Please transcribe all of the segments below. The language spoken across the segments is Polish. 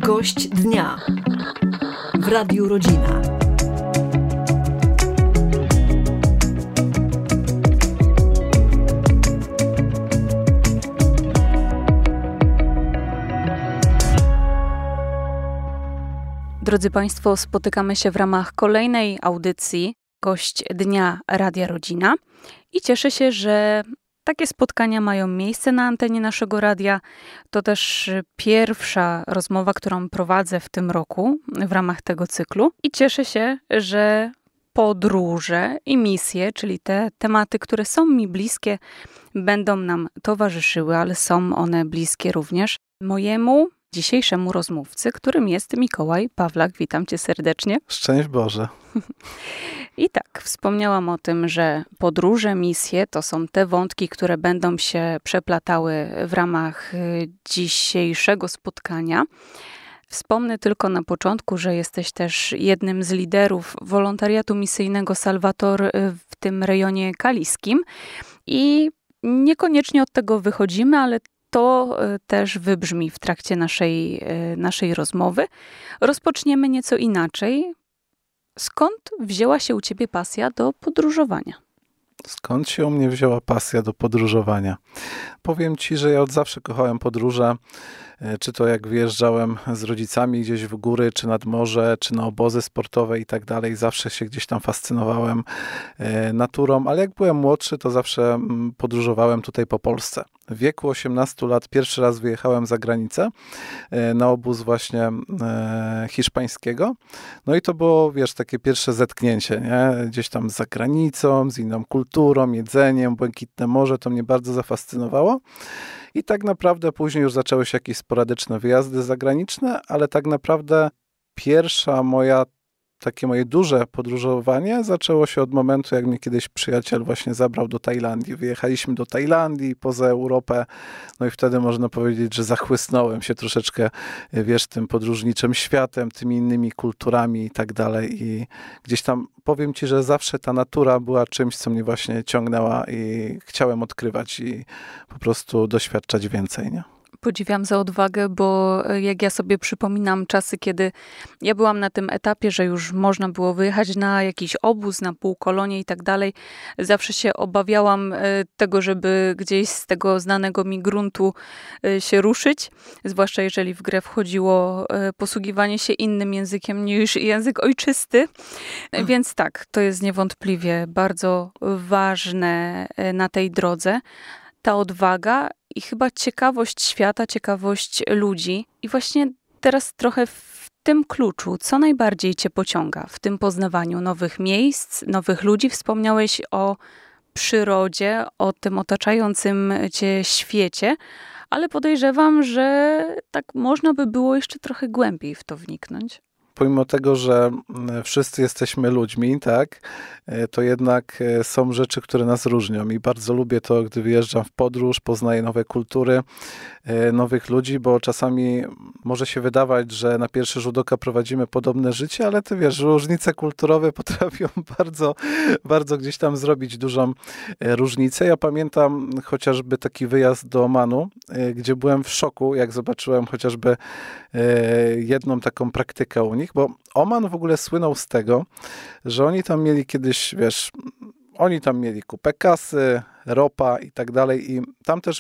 Gość dnia w Radiu Rodzina. Drodzy Państwo, spotykamy się w ramach kolejnej audycji Gość Dnia Radia Rodzina i cieszę się, że takie spotkania mają miejsce na antenie naszego radia. To też pierwsza rozmowa, którą prowadzę w tym roku w ramach tego cyklu i cieszę się, że podróże i misje, czyli te tematy, które są mi bliskie, będą nam towarzyszyły, ale są one bliskie również mojemu dzisiejszemu rozmówcy, którym jest Mikołaj Pawlak. Witam Cię serdecznie. Szczęść Boże. I tak, wspomniałam o tym, że podróże, misje to są te wątki, które będą się przeplatały w ramach dzisiejszego spotkania. Wspomnę tylko na początku, że jesteś też jednym z liderów wolontariatu misyjnego Salvator w tym rejonie kaliskim i niekoniecznie od tego wychodzimy, ale to też wybrzmi w trakcie naszej rozmowy. Rozpoczniemy nieco inaczej. Skąd wzięła się u Ciebie pasja do podróżowania? Skąd się u mnie wzięła pasja do podróżowania? Powiem Ci, że ja od zawsze kochałem podróże. Czy to jak wyjeżdżałem z rodzicami gdzieś w góry, czy nad morze, czy na obozy sportowe i tak dalej. Zawsze się gdzieś tam fascynowałem naturą, ale jak byłem młodszy, to zawsze podróżowałem tutaj po Polsce. W wieku 18 lat pierwszy raz wyjechałem za granicę na obóz właśnie hiszpańskiego. No i to było, wiesz, takie pierwsze zetknięcie, nie? Gdzieś tam za granicą, z inną kulturą, jedzeniem, błękitne morze, to mnie bardzo zafascynowało. I tak naprawdę później już zaczęły się jakieś sporadyczne wyjazdy zagraniczne, ale tak naprawdę takie moje duże podróżowanie zaczęło się od momentu, jak mnie kiedyś przyjaciel właśnie zabrał do Tajlandii. Wyjechaliśmy do Tajlandii, poza Europę, no i wtedy można powiedzieć, że zachłysnąłem się troszeczkę, wiesz, tym podróżniczym światem, tymi innymi kulturami i tak dalej. I gdzieś tam powiem Ci, że zawsze ta natura była czymś, co mnie właśnie ciągnęła i chciałem odkrywać i po prostu doświadczać więcej, nie? Podziwiam za odwagę, bo jak ja sobie przypominam czasy, kiedy ja byłam na tym etapie, że już można było wyjechać na jakiś obóz, na półkolonie i tak dalej, zawsze się obawiałam tego, żeby gdzieś z tego znanego mi gruntu się ruszyć, zwłaszcza jeżeli w grę wchodziło posługiwanie się innym językiem niż język ojczysty. Więc tak, to jest niewątpliwie bardzo ważne na tej drodze. Ta odwaga i chyba ciekawość świata, ciekawość ludzi. I właśnie teraz trochę w tym kluczu, co najbardziej Cię pociąga w tym poznawaniu nowych miejsc, nowych ludzi? Wspomniałeś o przyrodzie, o tym otaczającym Cię świecie, ale podejrzewam, że tak można by było jeszcze trochę głębiej w to wniknąć. Pomimo tego, że wszyscy jesteśmy ludźmi, tak, to jednak są rzeczy, które nas różnią i bardzo lubię to, gdy wyjeżdżam w podróż, poznaję nowe kultury, nowych ludzi, bo czasami może się wydawać, że na pierwszy rzut oka prowadzimy podobne życie, ale ty wiesz, różnice kulturowe potrafią bardzo, bardzo gdzieś tam zrobić dużą różnicę. Ja pamiętam chociażby taki wyjazd do Omanu, gdzie byłem w szoku, jak zobaczyłem chociażby jedną taką praktykę u nich, bo Oman w ogóle słynął z tego, że oni tam mieli kiedyś, wiesz, oni tam mieli kupę kasy, ropa i tak dalej i tam też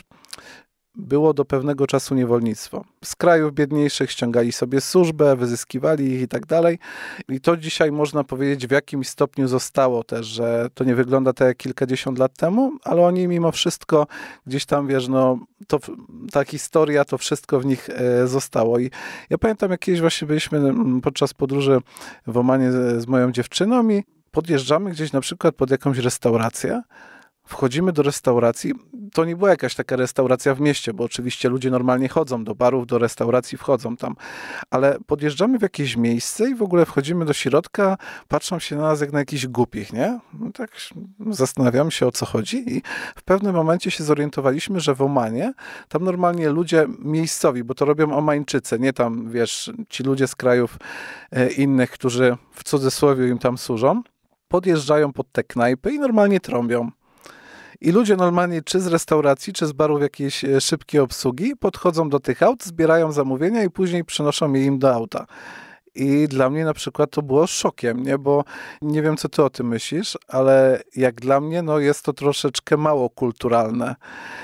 było do pewnego czasu niewolnictwo. Z krajów biedniejszych ściągali sobie służbę, wyzyskiwali ich i tak dalej. I to dzisiaj można powiedzieć w jakimś stopniu zostało też, że to nie wygląda tak jak kilkadziesiąt lat temu, ale oni mimo wszystko gdzieś tam, wiesz, no, ta historia, to wszystko w nich zostało. I ja pamiętam, jak kiedyś właśnie byliśmy podczas podróży w Omanie z moją dziewczyną i podjeżdżamy gdzieś na przykład pod jakąś restaurację. Wchodzimy do restauracji, to nie była jakaś taka restauracja w mieście, bo oczywiście ludzie normalnie chodzą do barów, do restauracji, wchodzą tam, ale podjeżdżamy w jakieś miejsce i w ogóle wchodzimy do środka, patrzą się na nas jak na jakichś głupich, nie? No tak zastanawiamy się, o co chodzi i w pewnym momencie się zorientowaliśmy, że w Omanie tam normalnie ludzie miejscowi, bo to robią Omańczycy, nie tam, wiesz, ci ludzie z krajów innych, którzy w cudzysłowie im tam służą, podjeżdżają pod te knajpy i normalnie trąbią. I ludzie normalnie czy z restauracji, czy z barów jakiejś szybkiej obsługi podchodzą do tych aut, zbierają zamówienia i później przynoszą je im do auta. I dla mnie na przykład to było szokiem, nie? Bo nie wiem, co ty o tym myślisz, ale jak dla mnie, no jest to troszeczkę mało kulturalne.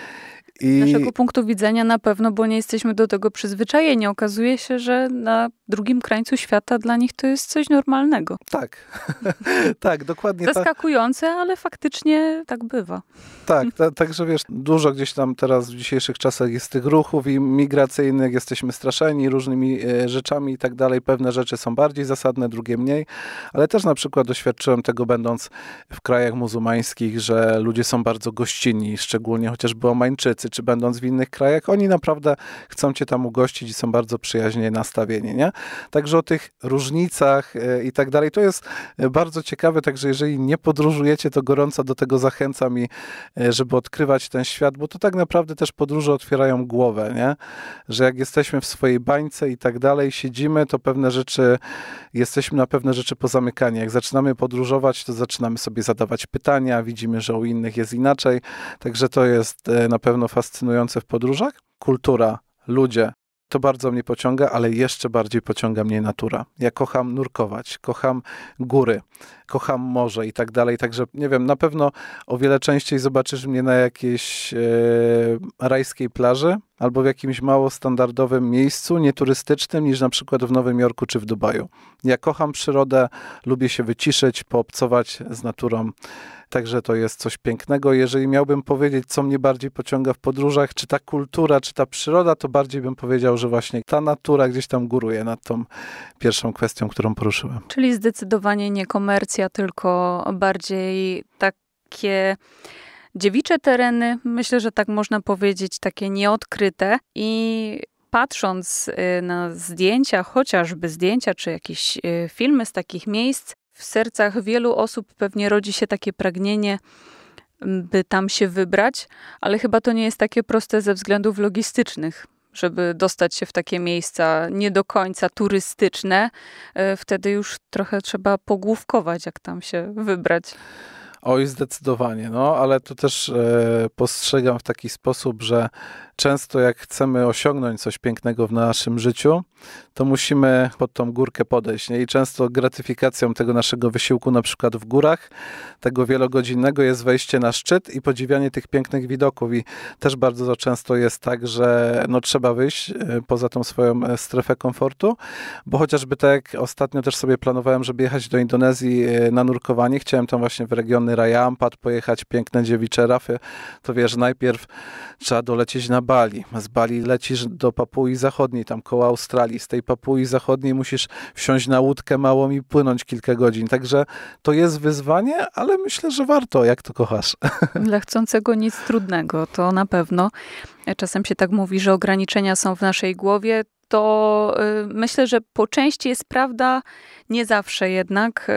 Z naszego punktu widzenia na pewno, bo nie jesteśmy do tego przyzwyczajeni. Okazuje się, że na drugim krańcu świata dla nich to jest coś normalnego. Tak, tak, dokładnie tak. Zaskakujące, ale faktycznie tak bywa. Tak, także wiesz, dużo gdzieś tam teraz w dzisiejszych czasach jest tych ruchów i migracyjnych, jesteśmy straszeni różnymi rzeczami i tak dalej. Pewne rzeczy są bardziej zasadne, drugie mniej, ale też na przykład doświadczyłem tego, będąc w krajach muzułmańskich, że ludzie są bardzo gościnni, szczególnie chociażby Omańczycy, czy będąc w innych krajach, oni naprawdę chcą cię tam ugościć i są bardzo przyjaźnie nastawieni, nie? Także o tych różnicach i tak dalej, to jest bardzo ciekawe, także jeżeli nie podróżujecie, to gorąco do tego zachęcam i żeby odkrywać ten świat, bo to tak naprawdę też podróże otwierają głowę, nie? Że jak jesteśmy w swojej bańce i tak dalej, siedzimy, to pewne rzeczy, jesteśmy na pewne rzeczy pozamykani. Jak zaczynamy podróżować, to zaczynamy sobie zadawać pytania, widzimy, że u innych jest inaczej, także to jest na pewno fascynujące w podróżach. Kultura, ludzie, to bardzo mnie pociąga, ale jeszcze bardziej pociąga mnie natura. Ja kocham nurkować, kocham góry, kocham morze i tak dalej. Także nie wiem, na pewno o wiele częściej zobaczysz mnie na jakiejś rajskiej plaży albo w jakimś mało standardowym miejscu, nieturystycznym, niż na przykład w Nowym Jorku czy w Dubaju. Ja kocham przyrodę, lubię się wyciszyć, poobcować z naturą. Także to jest coś pięknego. Jeżeli miałbym powiedzieć, co mnie bardziej pociąga w podróżach, czy ta kultura, czy ta przyroda, to bardziej bym powiedział, że właśnie ta natura gdzieś tam góruje nad tą pierwszą kwestią, którą poruszyłem. Czyli zdecydowanie nie komercja, tylko bardziej takie dziewicze tereny, myślę, że tak można powiedzieć, takie nieodkryte i patrząc na zdjęcia, chociażby zdjęcia, czy jakieś filmy z takich miejsc, w sercach wielu osób pewnie rodzi się takie pragnienie, by tam się wybrać, ale chyba to nie jest takie proste ze względów logistycznych, żeby dostać się w takie miejsca nie do końca turystyczne. Wtedy już trochę trzeba pogłówkować, jak tam się wybrać. Oj, zdecydowanie, no, ale tu też postrzegam w taki sposób, że często jak chcemy osiągnąć coś pięknego w naszym życiu, to musimy pod tą górkę podejść, nie? I często gratyfikacją tego naszego wysiłku, na przykład w górach, tego wielogodzinnego, jest wejście na szczyt i podziwianie tych pięknych widoków. I też bardzo często jest tak, że no, trzeba wyjść poza tą swoją strefę komfortu, bo chociażby tak jak ostatnio też sobie planowałem, żeby jechać do Indonezji na nurkowanie, chciałem tam właśnie w regiony Raja Ampat pojechać, piękne dziewicze rafy, to wiesz, najpierw trzeba dolecieć na Bali. Z Bali lecisz do Papui Zachodniej, tam koło Australii. Z tej Papui Zachodniej musisz wsiąść na łódkę małą i płynąć kilka godzin. Także to jest wyzwanie, ale myślę, że warto, jak to kochasz. Dla chcącego nic trudnego, to na pewno. Czasem się tak mówi, że ograniczenia są w naszej głowie. To myślę, że po części jest prawda, nie zawsze jednak,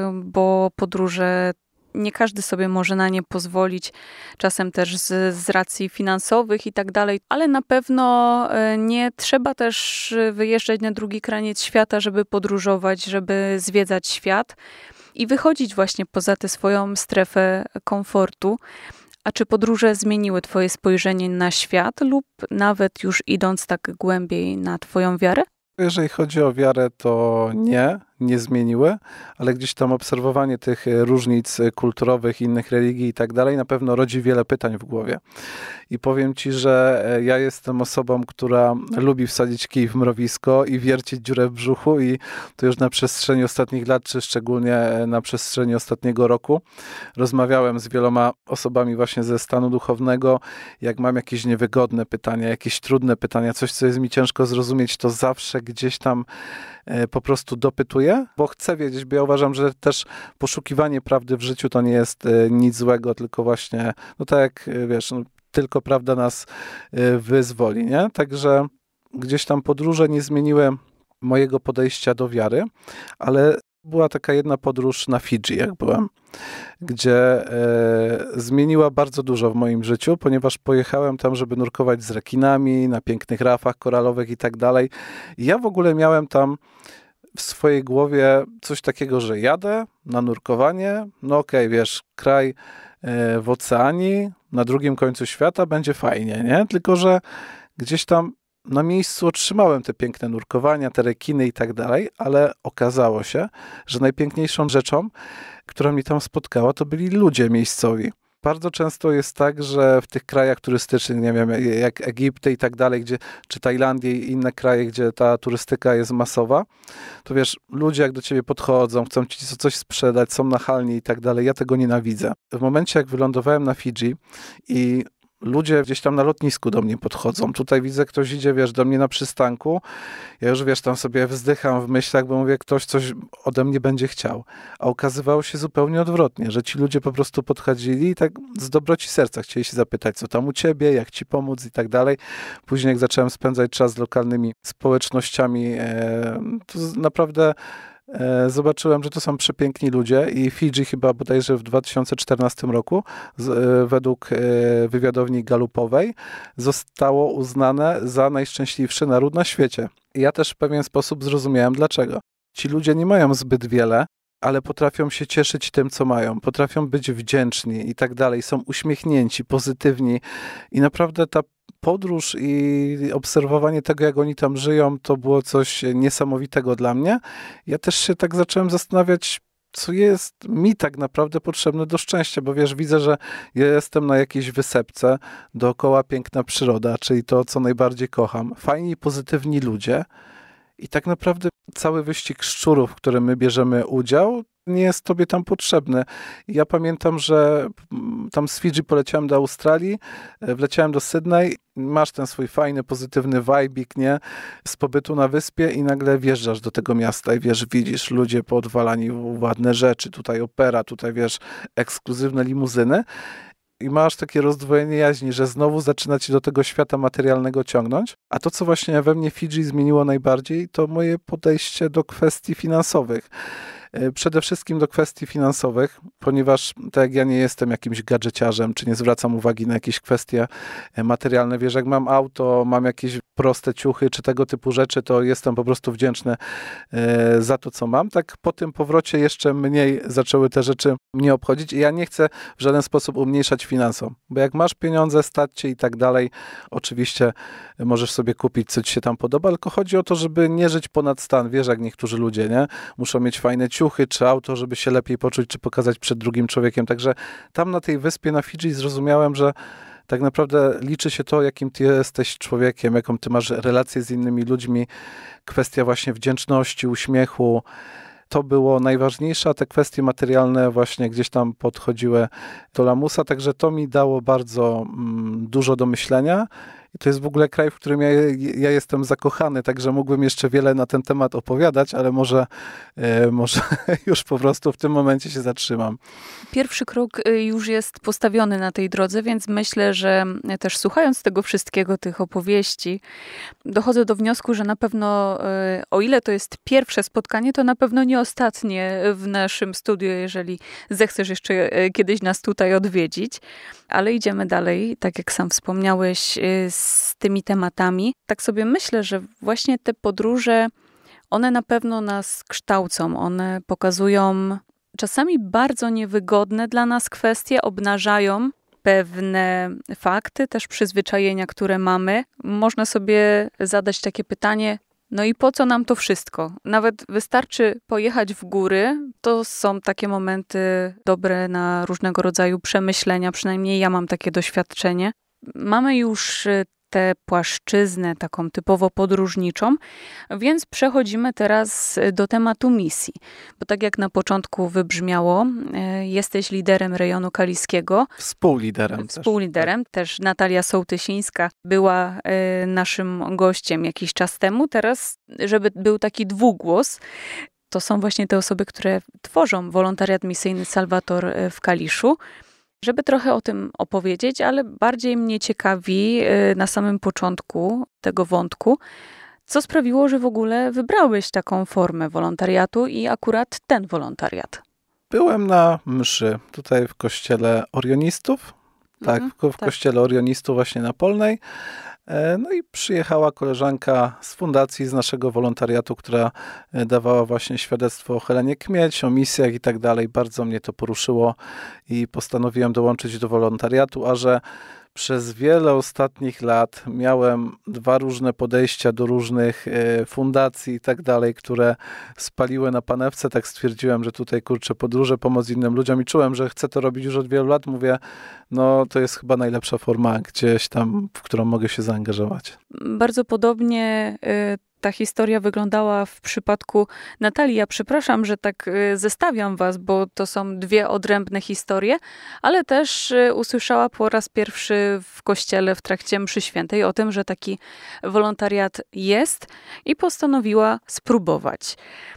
bo podróże nie każdy sobie może na nie pozwolić, czasem też z racji finansowych i tak dalej, ale na pewno nie trzeba też wyjeżdżać na drugi kraniec świata, żeby podróżować, żeby zwiedzać świat i wychodzić właśnie poza tę swoją strefę komfortu. A czy podróże zmieniły twoje spojrzenie na świat lub nawet już idąc tak głębiej na twoją wiarę? Jeżeli chodzi o wiarę, to nie zmieniły, ale gdzieś tam obserwowanie tych różnic kulturowych, innych religii i tak dalej na pewno rodzi wiele pytań w głowie. I powiem ci, że ja jestem osobą, która lubi wsadzić kij w mrowisko i wiercić dziurę w brzuchu i to już na przestrzeni ostatnich lat, czy szczególnie na przestrzeni ostatniego roku rozmawiałem z wieloma osobami właśnie ze stanu duchownego. Jak mam jakieś niewygodne pytania, jakieś trudne pytania, coś, co jest mi ciężko zrozumieć, to zawsze gdzieś tam po prostu dopytuję, bo chcę wiedzieć, bo ja uważam, że też poszukiwanie prawdy w życiu to nie jest nic złego, tylko właśnie, no tak jak wiesz, no, tylko prawda nas wyzwoli, nie? Także gdzieś tam podróże nie zmieniły mojego podejścia do wiary, ale była taka jedna podróż na Fidżi, jak byłem, gdzie zmieniła bardzo dużo w moim życiu, ponieważ pojechałem tam, żeby nurkować z rekinami, na pięknych rafach koralowych i tak dalej. I ja w ogóle miałem tam w swojej głowie coś takiego, że jadę na nurkowanie, no okej, wiesz, kraj w Oceanii, na drugim końcu świata, będzie fajnie, nie? Tylko że gdzieś tam na miejscu otrzymałem te piękne nurkowania, te rekiny i tak dalej, ale okazało się, że najpiękniejszą rzeczą, która mnie tam spotkała, to byli ludzie miejscowi. Bardzo często jest tak, że w tych krajach turystycznych, nie wiem, jak Egipty i tak dalej, czy Tajlandię i inne kraje, gdzie ta turystyka jest masowa, to wiesz, ludzie jak do ciebie podchodzą, chcą ci coś sprzedać, są nachalni i tak dalej. Ja tego nienawidzę. W momencie, jak wylądowałem na Fidżi i ludzie gdzieś tam na lotnisku do mnie podchodzą. Tutaj widzę, ktoś idzie, wiesz, do mnie na przystanku. Ja już, wiesz, tam sobie wzdycham w myślach, bo mówię, ktoś coś ode mnie będzie chciał. A okazywało się zupełnie odwrotnie, że ci ludzie po prostu podchodzili i tak z dobroci serca chcieli się zapytać, co tam u ciebie, jak ci pomóc i tak dalej. Później, jak zacząłem spędzać czas z lokalnymi społecznościami, to naprawdę zobaczyłem, że to są przepiękni ludzie i Fidżi chyba bodajże w 2014 roku według wywiadowni Gallupowej zostało uznane za najszczęśliwszy naród na świecie. I ja też w pewien sposób zrozumiałem dlaczego. Ci ludzie nie mają zbyt wiele, ale potrafią się cieszyć tym, co mają, potrafią być wdzięczni i tak dalej, są uśmiechnięci, pozytywni i naprawdę ta podróż i obserwowanie tego, jak oni tam żyją, to było coś niesamowitego dla mnie. Ja też się tak zacząłem zastanawiać, co jest mi tak naprawdę potrzebne do szczęścia, bo wiesz, widzę, że ja jestem na jakiejś wysepce, dookoła piękna przyroda, czyli to, co najbardziej kocham, fajni, pozytywni ludzie i tak naprawdę cały wyścig szczurów, w którym my bierzemy udział, nie jest tobie tam potrzebny. Ja pamiętam, że tam z Fidżi poleciałem do Australii, wleciałem do Sydney, masz ten swój fajny, pozytywny vibe'ik, nie? Z pobytu na wyspie i nagle wjeżdżasz do tego miasta i wiesz, widzisz ludzie poodwalani w ładne rzeczy, tutaj opera, tutaj wiesz, ekskluzywne limuzyny i masz takie rozdwojenie jaźni, że znowu zaczyna ci do tego świata materialnego ciągnąć. A to, co właśnie we mnie Fidżi zmieniło najbardziej, to moje podejście do kwestii finansowych. Przede wszystkim do kwestii finansowych, ponieważ tak jak ja nie jestem jakimś gadżeciarzem, czy nie zwracam uwagi na jakieś kwestie materialne. Wiesz, jak mam auto, mam jakieś proste ciuchy, czy tego typu rzeczy, to jestem po prostu wdzięczny za to, co mam. Tak po tym powrocie jeszcze mniej zaczęły te rzeczy mnie obchodzić i ja nie chcę w żaden sposób umniejszać finansom, bo jak masz pieniądze, stać cię i tak dalej, oczywiście możesz sobie kupić, co ci się tam podoba, tylko chodzi o to, żeby nie żyć ponad stan. Wiesz, jak niektórzy ludzie, nie? Muszą mieć fajne ciuchy, czy auto, żeby się lepiej poczuć, czy pokazać przed drugim człowiekiem. Także tam na tej wyspie, na Fidżi zrozumiałem, że tak naprawdę liczy się to, jakim ty jesteś człowiekiem, jaką ty masz relację z innymi ludźmi, kwestia właśnie wdzięczności, uśmiechu. To było najważniejsze, a te kwestie materialne właśnie gdzieś tam podchodziły do lamusa, także to mi dało bardzo dużo do myślenia. I to jest w ogóle kraj, w którym ja jestem zakochany, także mógłbym jeszcze wiele na ten temat opowiadać, ale może już po prostu w tym momencie się zatrzymam. Pierwszy krok już jest postawiony na tej drodze, więc myślę, że też słuchając tego wszystkiego, tych opowieści, dochodzę do wniosku, że na pewno, o ile to jest pierwsze spotkanie, to na pewno nie ostatnie w naszym studiu, jeżeli zechcesz jeszcze kiedyś nas tutaj odwiedzić. Ale idziemy dalej, tak jak sam wspomniałeś, z tymi tematami. Tak sobie myślę, że właśnie te podróże, one na pewno nas kształcą, one pokazują czasami bardzo niewygodne dla nas kwestie, obnażają pewne fakty, też przyzwyczajenia, które mamy. Można sobie zadać takie pytanie, no i po co nam to wszystko? Nawet wystarczy pojechać w góry, to są takie momenty dobre na różnego rodzaju przemyślenia, przynajmniej ja mam takie doświadczenie. Mamy już tę płaszczyznę taką typowo podróżniczą, więc przechodzimy teraz do tematu misji. Bo tak jak na początku wybrzmiało, jesteś liderem rejonu kaliskiego. Współliderem. Też Natalia Sołtysińska była naszym gościem jakiś czas temu. Teraz, żeby był taki dwugłos, to są właśnie te osoby, które tworzą wolontariat misyjny Salvator w Kaliszu. Żeby trochę o tym opowiedzieć, ale bardziej mnie ciekawi na samym początku tego wątku, co sprawiło, że w ogóle wybrałeś taką formę wolontariatu i akurat ten wolontariat. Byłem na mszy tutaj w kościele orionistów, w kościele orionistów właśnie na Polnej. No i przyjechała koleżanka z fundacji, z naszego wolontariatu, która dawała właśnie świadectwo o Helenie Kmieć, o misjach i tak dalej. Bardzo mnie to poruszyło i postanowiłem dołączyć do wolontariatu, a że przez wiele ostatnich lat miałem 2 różne podejścia do różnych fundacji i tak dalej, które spaliły na panewce. Tak stwierdziłem, że tutaj podróże, pomoc innym ludziom i czułem, że chcę to robić już od wielu lat. Mówię, no to jest chyba najlepsza forma gdzieś tam, w którą mogę się zaangażować. Bardzo podobnie ta historia wyglądała w przypadku Natalii. Ja przepraszam, że tak zestawiam was, bo to są 2 odrębne historie, ale też usłyszała po raz pierwszy w kościele w trakcie mszy świętej o tym, że taki wolontariat jest i postanowiła spróbować.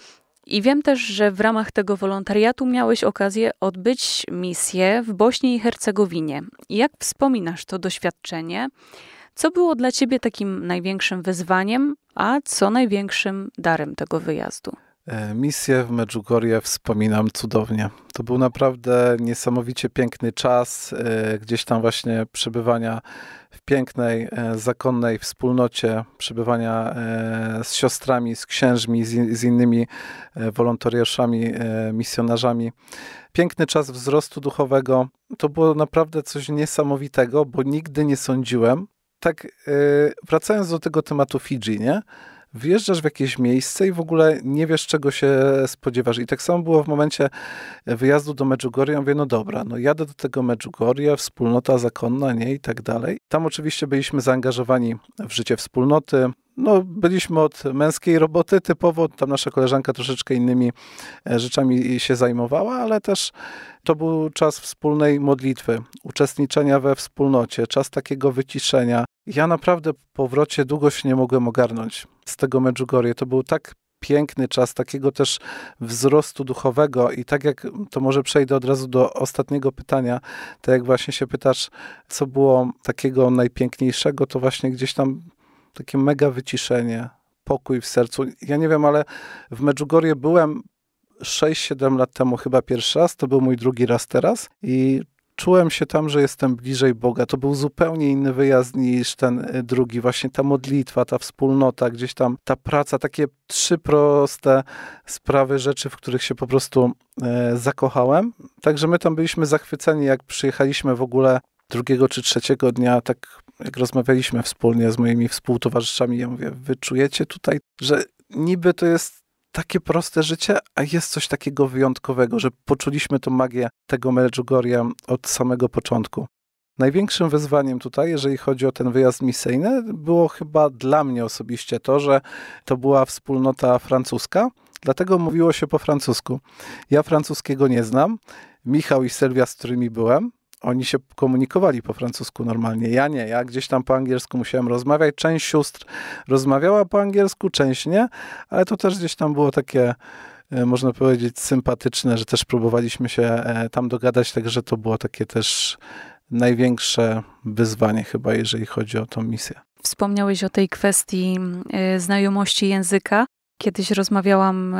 I wiem też, że w ramach tego wolontariatu miałeś okazję odbyć misję w Bośni i Hercegowinie. Jak wspominasz to doświadczenie? Co było dla ciebie takim największym wyzwaniem, a co największym darem tego wyjazdu? Misję w Medjugorje wspominam cudownie. To był naprawdę niesamowicie piękny czas, gdzieś tam właśnie przebywania w pięknej, zakonnej wspólnocie, przebywania z siostrami, z księżmi, z innymi wolontariuszami, misjonarzami. Piękny czas wzrostu duchowego. To było naprawdę coś niesamowitego, bo nigdy nie sądziłem. Tak, wracając do tego tematu Fidżi, nie? Wjeżdżasz w jakieś miejsce i w ogóle nie wiesz, czego się spodziewasz. I tak samo było w momencie wyjazdu do Medjugorje. Ja mówię, no dobra, no jadę do tego Medjugorje, wspólnota zakonna, nie? I tak dalej. Tam oczywiście byliśmy zaangażowani w życie wspólnoty. No, byliśmy od męskiej roboty typowo, tam nasza koleżanka troszeczkę innymi rzeczami się zajmowała, ale też to był czas wspólnej modlitwy, uczestniczenia we wspólnocie, czas takiego wyciszenia. Ja naprawdę po powrocie długo się nie mogłem ogarnąć z tego Medjugorje. To był tak piękny czas, takiego też wzrostu duchowego i tak jak, to może przejdę od razu do ostatniego pytania, tak jak właśnie się pytasz, co było takiego najpiękniejszego, to właśnie gdzieś tam takie mega wyciszenie, pokój w sercu. Ja nie wiem, ale w Medjugorje byłem 6-7 lat temu chyba pierwszy raz, to był mój drugi raz teraz i czułem się tam, że jestem bliżej Boga. To był zupełnie inny wyjazd niż ten drugi. Właśnie ta modlitwa, ta wspólnota, gdzieś tam ta praca, takie 3 proste sprawy, rzeczy, w których się po prostu zakochałem. Także my tam byliśmy zachwyceni, jak przyjechaliśmy w ogóle 2 czy 3 dnia, tak jak rozmawialiśmy wspólnie z moimi współtowarzyszami, ja mówię, wy czujecie tutaj, że niby to jest takie proste życie, a jest coś takiego wyjątkowego, że poczuliśmy tą magię tego Medjugorja od samego początku. Największym wyzwaniem tutaj, jeżeli chodzi o ten wyjazd misyjny, było chyba dla mnie osobiście to, że to była wspólnota francuska, dlatego mówiło się po francusku. Ja francuskiego nie znam. Michał i Sylwia, z którymi byłem, oni się komunikowali po francusku normalnie. Ja nie, ja gdzieś tam po angielsku musiałem rozmawiać. Część sióstr rozmawiała po angielsku, część nie, ale to też gdzieś tam było takie, można powiedzieć, sympatyczne, że też próbowaliśmy się tam dogadać, także to było takie też największe wyzwanie chyba, jeżeli chodzi o tą misję. Wspomniałeś o tej kwestii znajomości języka. Kiedyś rozmawiałam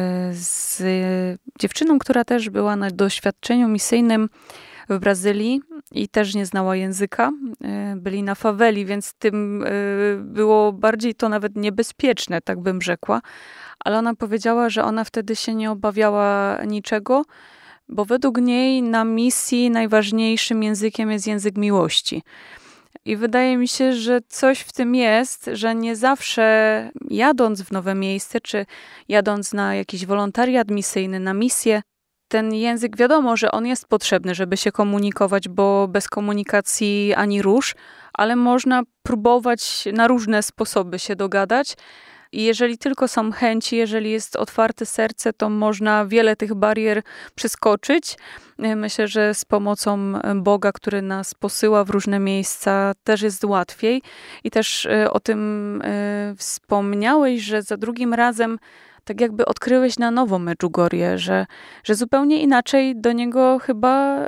z dziewczyną, która też była na doświadczeniu misyjnym w Brazylii i też nie znała języka. Byli na faweli, więc tym było bardziej to nawet niebezpieczne, tak bym rzekła. Ale ona powiedziała, że ona wtedy się nie obawiała niczego, bo według niej na misji najważniejszym językiem jest język miłości. I wydaje mi się, że coś w tym jest, że nie zawsze jadąc w nowe miejsce, czy jadąc na jakiś wolontariat misyjny, na misję, ten język, wiadomo, że on jest potrzebny, żeby się komunikować, bo bez komunikacji ani rusz, ale można próbować na różne sposoby się dogadać. I jeżeli tylko są chęci, jeżeli jest otwarte serce, to można wiele tych barier przeskoczyć. Myślę, że z pomocą Boga, który nas posyła w różne miejsca, też jest łatwiej. I też o tym wspomniałeś, że za drugim razem tak jakby odkryłeś na nowo Medjugorje, że zupełnie inaczej do niego chyba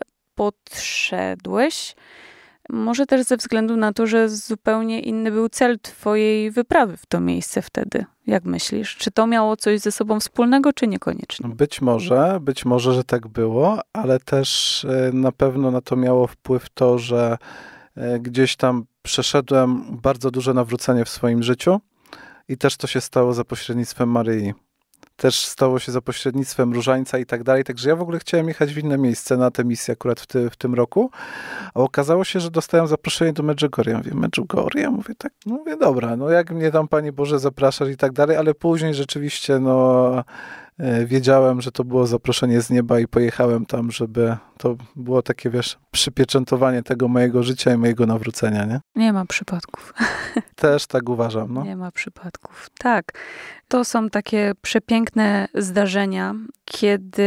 podszedłeś. Może też ze względu na to, że zupełnie inny był cel twojej wyprawy w to miejsce wtedy. Jak myślisz? Czy to miało coś ze sobą wspólnego, czy niekoniecznie? Być może, że tak było, ale też na pewno na to miało wpływ to, że gdzieś tam przeszedłem bardzo duże nawrócenie w swoim życiu i też to się stało za pośrednictwem Maryi. Też stało się za pośrednictwem Różańca i tak dalej. Także ja w ogóle chciałem jechać w inne miejsce na tę misję akurat w tym roku. A okazało się, że dostałem zaproszenie do Medjugorja. Mówię, Medjugorja? Mówię, tak, mówię, dobra, no jak mnie tam Panie Boże zapraszasz i tak dalej, ale później rzeczywiście, wiedziałem, że to było zaproszenie z nieba i pojechałem tam, żeby to było takie, wiesz, przypieczętowanie tego mojego życia i mojego nawrócenia, nie? Nie ma przypadków. Też tak uważam, no. Nie ma przypadków. Tak. To są takie przepiękne zdarzenia, kiedy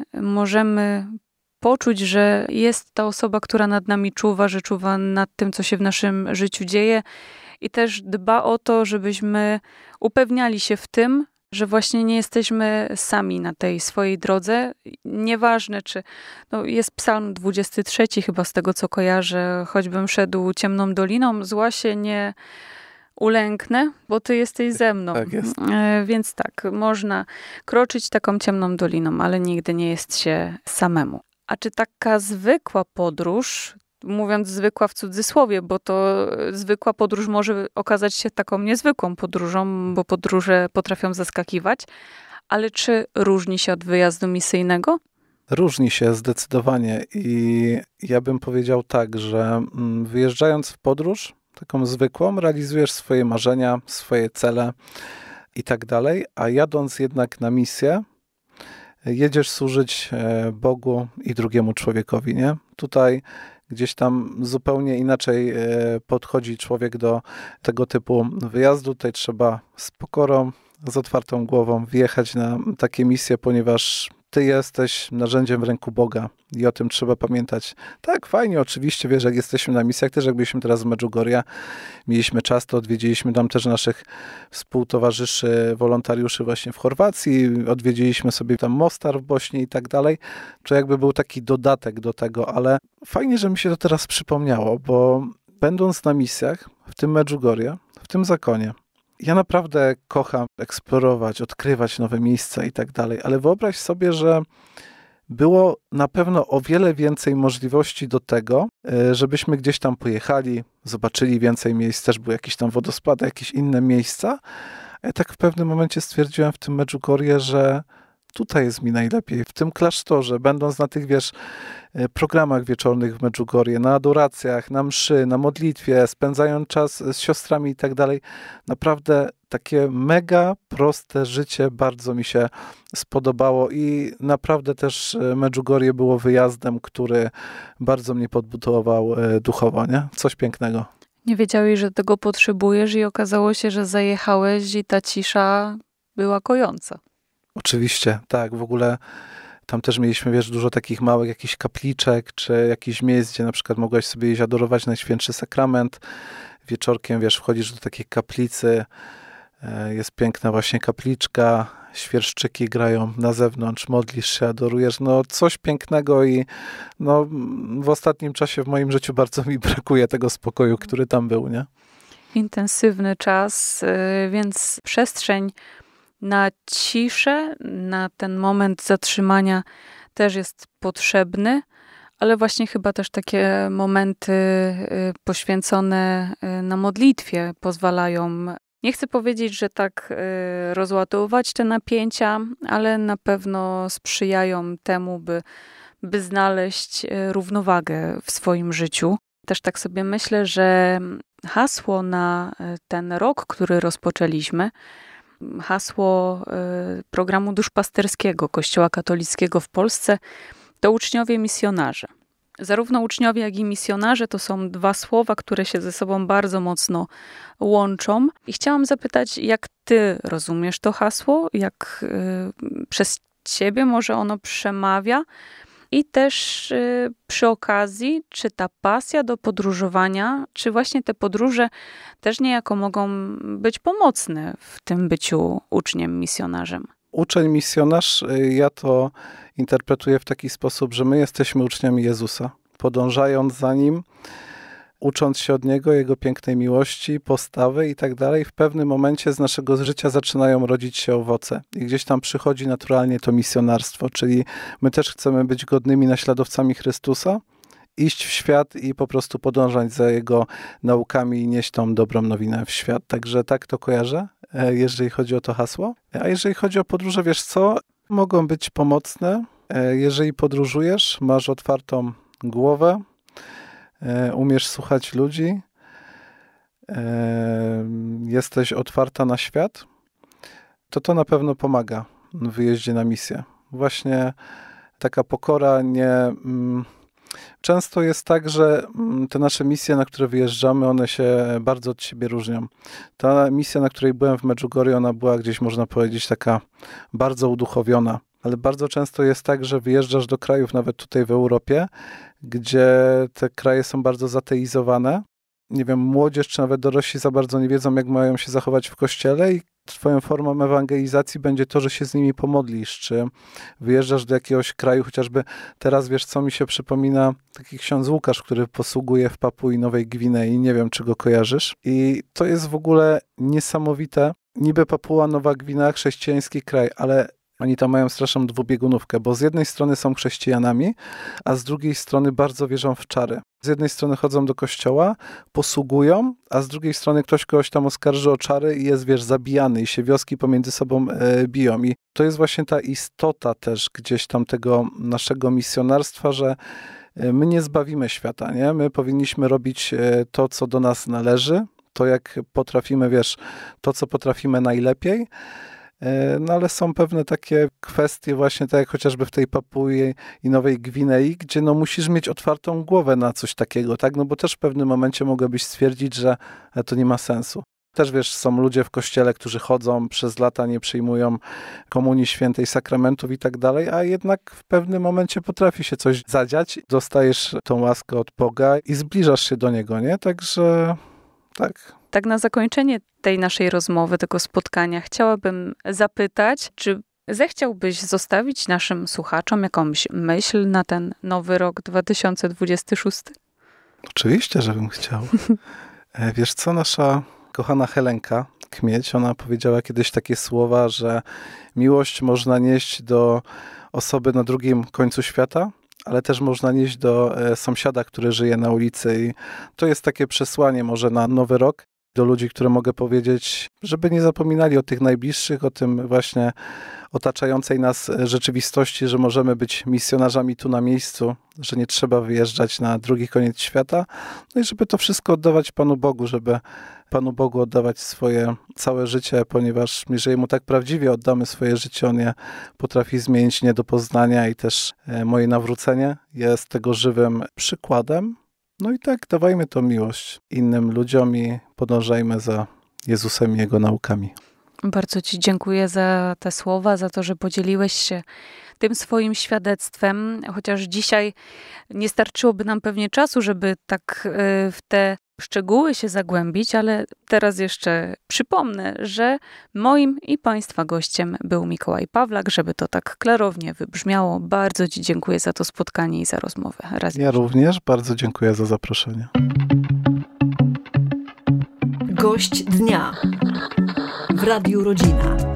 możemy poczuć, że jest ta osoba, która nad nami czuwa, że czuwa nad tym, co się w naszym życiu dzieje i też dba o to, żebyśmy upewniali się w tym, że właśnie nie jesteśmy sami na tej swojej drodze. Nieważne, czy jest Psalm 23, chyba z tego, co kojarzę, choćbym szedł ciemną doliną, zła się nie ulęknę, bo Ty jesteś ze mną. Tak jest. Więc tak, można kroczyć taką ciemną doliną, ale nigdy nie jest się samemu. A czy taka zwykła podróż, mówiąc zwykła w cudzysłowie, bo to zwykła podróż może okazać się taką niezwykłą podróżą, bo podróże potrafią zaskakiwać, ale czy różni się od wyjazdu misyjnego? Różni się zdecydowanie i ja bym powiedział tak, że wyjeżdżając w podróż, taką zwykłą, realizujesz swoje marzenia, swoje cele i tak dalej, a jadąc jednak na misję, jedziesz służyć Bogu i drugiemu człowiekowi, nie? Tutaj gdzieś tam zupełnie inaczej podchodzi człowiek do tego typu wyjazdu. Tutaj trzeba z pokorą, z otwartą głową wjechać na takie misje, ponieważ Ty jesteś narzędziem w ręku Boga i o tym trzeba pamiętać. Tak, fajnie, oczywiście, wiesz, jak jesteśmy na misjach, też jak byliśmy teraz w Medjugorje, mieliśmy czas, to odwiedziliśmy tam też naszych współtowarzyszy, wolontariuszy właśnie w Chorwacji, odwiedziliśmy sobie tam Mostar w Bośni i tak dalej. To jakby był taki dodatek do tego, ale fajnie, że mi się to teraz przypomniało, bo będąc na misjach w tym Medjugorje, w tym zakonie, ja naprawdę kocham eksplorować, odkrywać nowe miejsca i tak dalej, ale wyobraź sobie, że było na pewno o wiele więcej możliwości do tego, żebyśmy gdzieś tam pojechali, zobaczyli więcej miejsc, też były jakieś tam wodospady, jakieś inne miejsca. A ja tak w pewnym momencie stwierdziłem w tym Medjugorje, że tutaj jest mi najlepiej, w tym klasztorze, będąc na tych, wiesz, programach wieczornych w Medjugorje, na adoracjach, na mszy, na modlitwie, spędzając czas z siostrami i tak dalej. Naprawdę takie mega proste życie bardzo mi się spodobało i naprawdę też Medjugorje było wyjazdem, który bardzo mnie podbudował duchowo, nie? Coś pięknego. Nie wiedziałeś, że tego potrzebujesz i okazało się, że zajechałeś i ta cisza była kojąca. Oczywiście, tak. W ogóle tam też mieliśmy, wiesz, dużo takich małych jakichś kapliczek, czy jakichś miejsc, gdzie na przykład mogłeś sobie iść adorować Najświętszy Sakrament. Wieczorkiem, wiesz, wchodzisz do takiej kaplicy, jest piękna właśnie kapliczka, świerszczyki grają na zewnątrz, modlisz się, adorujesz. No coś pięknego i w ostatnim czasie w moim życiu bardzo mi brakuje tego spokoju, który tam był, nie? Intensywny czas, więc przestrzeń na ciszę, na ten moment zatrzymania też jest potrzebny, ale właśnie chyba też takie momenty poświęcone na modlitwie pozwalają, nie chcę powiedzieć, że tak rozładować te napięcia, ale na pewno sprzyjają temu, by znaleźć równowagę w swoim życiu. Też tak sobie myślę, że hasło na ten rok, który rozpoczęliśmy, hasło programu duszpasterskiego Kościoła katolickiego w Polsce to uczniowie misjonarze. Zarówno uczniowie, jak i misjonarze to są dwa słowa, które się ze sobą bardzo mocno łączą. I chciałam zapytać, jak ty rozumiesz to hasło? Jak przez ciebie może ono przemawia? I też przy okazji, czy ta pasja do podróżowania, czy właśnie te podróże też niejako mogą być pomocne w tym byciu uczniem, misjonarzem? Uczeń, misjonarz, ja to interpretuję w taki sposób, że my jesteśmy uczniami Jezusa. Podążając za Nim, ucząc się od Niego, Jego pięknej miłości, postawy i tak dalej, w pewnym momencie z naszego życia zaczynają rodzić się owoce. I gdzieś tam przychodzi naturalnie to misjonarstwo, czyli my też chcemy być godnymi naśladowcami Chrystusa iść w świat i po prostu podążać za jego naukami i nieść tą dobrą nowinę w świat. Także tak to kojarzę, jeżeli chodzi o to hasło. A jeżeli chodzi o podróże, wiesz co, mogą być pomocne. Jeżeli podróżujesz, masz otwartą głowę, umiesz słuchać ludzi, jesteś otwarta na świat, to na pewno pomaga w wyjeździe na misję. Właśnie taka pokora Często jest tak, że te nasze misje, na które wyjeżdżamy, one się bardzo od siebie różnią. Ta misja, na której byłem w Medjugorje, ona była gdzieś, można powiedzieć, taka bardzo uduchowiona. Ale bardzo często jest tak, że wyjeżdżasz do krajów, nawet tutaj w Europie, gdzie te kraje są bardzo zateizowane. Nie wiem, młodzież czy nawet dorośli za bardzo nie wiedzą, jak mają się zachować w kościele i twoją formą ewangelizacji będzie to, że się z nimi pomodlisz, czy wyjeżdżasz do jakiegoś kraju, chociażby teraz, wiesz co, mi się przypomina taki ksiądz Łukasz, który posługuje w Papui Nowej Gwinei, nie wiem, czy go kojarzysz. I to jest w ogóle niesamowite. Niby Papua Nowa Gwinea, chrześcijański kraj, ale oni tam mają straszną dwubiegunówkę, bo z jednej strony są chrześcijanami, a z drugiej strony bardzo wierzą w czary. Z jednej strony chodzą do kościoła, posługują, a z drugiej strony ktoś kogoś tam oskarży o czary i jest, wiesz, zabijany i się wioski pomiędzy sobą biją. I to jest właśnie ta istota też gdzieś tam tego naszego misjonarstwa, że my nie zbawimy świata, nie? My powinniśmy robić to, co do nas należy, to jak potrafimy, wiesz, to, co potrafimy najlepiej. No ale są pewne takie kwestie właśnie, tak jak chociażby w tej Papui i Nowej Gwinei, gdzie no musisz mieć otwartą głowę na coś takiego, tak? No bo też w pewnym momencie mogłabyś stwierdzić, że to nie ma sensu. Też wiesz, są ludzie w kościele, którzy chodzą przez lata, nie przyjmują komunii świętej, sakramentów i tak dalej, a jednak w pewnym momencie potrafi się coś zadziać, dostajesz tą łaskę od Boga i zbliżasz się do Niego, nie? Także tak. Tak na zakończenie tej naszej rozmowy, tego spotkania, chciałabym zapytać, czy zechciałbyś zostawić naszym słuchaczom jakąś myśl na ten nowy rok 2026? Oczywiście, żebym chciał. Wiesz co, nasza kochana Helenka Kmieć, ona powiedziała kiedyś takie słowa, że miłość można nieść do osoby na drugim końcu świata, ale też można nieść do sąsiada, który żyje na ulicy i to jest takie przesłanie może na nowy rok do ludzi, które mogę powiedzieć, żeby nie zapominali o tych najbliższych, o tym właśnie otaczającej nas rzeczywistości, że możemy być misjonarzami tu na miejscu, że nie trzeba wyjeżdżać na drugi koniec świata, no i żeby to wszystko oddawać Panu Bogu, żeby Panu Bogu oddawać swoje całe życie, ponieważ jeżeli Mu tak prawdziwie oddamy swoje życie, On je potrafi zmienić nie do poznania i też moje nawrócenie jest tego żywym przykładem. No i tak, dawajmy tą miłość innym ludziom i podążajmy za Jezusem i Jego naukami. Bardzo Ci dziękuję za te słowa, za to, że podzieliłeś się tym swoim świadectwem, chociaż dzisiaj nie starczyłoby nam pewnie czasu, żeby tak w te szczegóły się zagłębić, ale teraz jeszcze przypomnę, że moim i Państwa gościem był Mikołaj Pawlak, żeby to tak klarownie wybrzmiało. Bardzo Ci dziękuję za to spotkanie i za rozmowę. Ja również bardzo dziękuję za zaproszenie. Gość dnia w Radiu Rodzina.